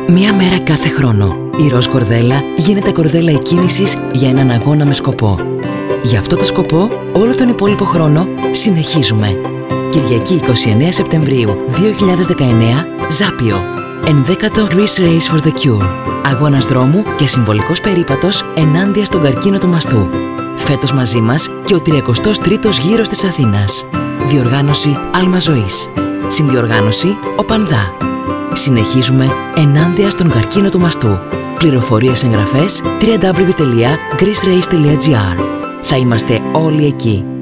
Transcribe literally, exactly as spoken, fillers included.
Μία μέρα κάθε χρόνο, η ροζ κορδέλα γίνεται κορδέλα εκκίνησης για έναν αγώνα με σκοπό. Για αυτό το σκοπό, όλο τον υπόλοιπο χρόνο συνεχίζουμε. Κυριακή εικοστή ενάτη Σεπτεμβρίου δύο χιλιάδες δεκαεννέα, Ζάπιο. Ενδέκατο Greece Race for the Cure. Αγώνας δρόμου και συμβολικός περίπατος ενάντια στον καρκίνο του μαστού. Φέτος μαζί μας και ο τριακοστός τρίτος γύρος της Αθήνας. Διοργάνωση Άλμα Ζωής. Συνδιοργάνωση Ο Πανδά. Συνεχίζουμε ενάντια στον καρκίνο του μαστού. Πληροφορίες, εγγραφές double-u double-u double-u τελεία greece race τελεία gr. Θα είμαστε όλοι εκεί.